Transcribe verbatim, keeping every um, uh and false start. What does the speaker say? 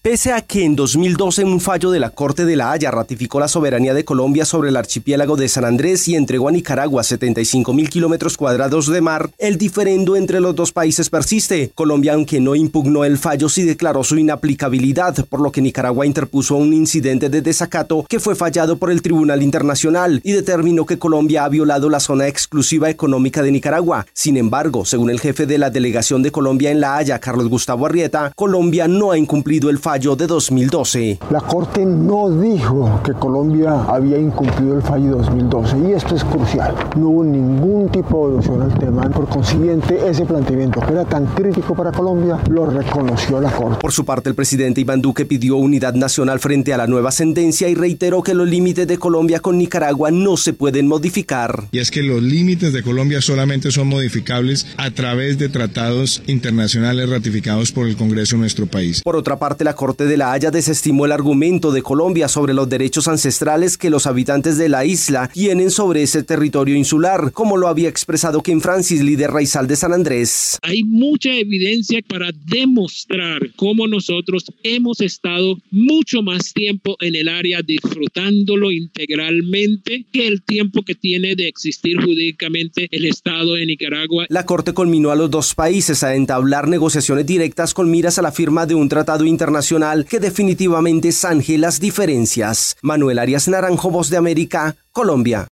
Pese a que en dos mil doce un fallo de la Corte de la Haya ratificó la soberanía de Colombia sobre el archipiélago de San Andrés y entregó a Nicaragua setenta y cinco mil kilómetros cuadrados de mar, el diferendo entre los dos países persiste. Colombia, aunque no impugnó el fallo, sí declaró su inaplicabilidad, por lo que Nicaragua interpuso un incidente de desacato que fue fallado por el Tribunal Internacional y determinó que Colombia ha violado la zona exclusiva económica de Nicaragua. Sin embargo, según el jefe de la delegación de Colombia en La Haya, Carlos Gustavo Arrieta, Colombia no ha incumplido el fallo de dos mil doce. La Corte no dijo que Colombia había incumplido el fallo de dos mil doce y esto es crucial. No hubo ningún tipo de evolución al tema. Por consiguiente, ese planteamiento que era tan crítico para Colombia lo reconoció la Corte. Por su parte, el presidente Iván Duque pidió unidad nacional frente a la nueva sentencia y reiteró que los límites de Colombia con Nicaragua no se pueden modificar. Y es que los límites de Colombia solamente son modificables a través de tratados internacionales ratificados por el Congreso de nuestro país. Por otra parte, la Corte de la Haya desestimó el argumento de Colombia sobre los derechos ancestrales que los habitantes de la isla tienen sobre ese territorio insular, como lo había expresado Ken Francis, líder raizal de San Andrés. Hay mucha evidencia para demostrar cómo nosotros hemos estado mucho más tiempo en el área disfrutándolo integralmente que el tiempo que tiene de existir jurídicamente el Estado de Nicaragua. La Corte conminó a los dos países a entablar negociaciones directas con miras a la firma de un tratado internacional que definitivamente zanje las diferencias. Manuel Arias Naranjo, Voz de América, Colombia.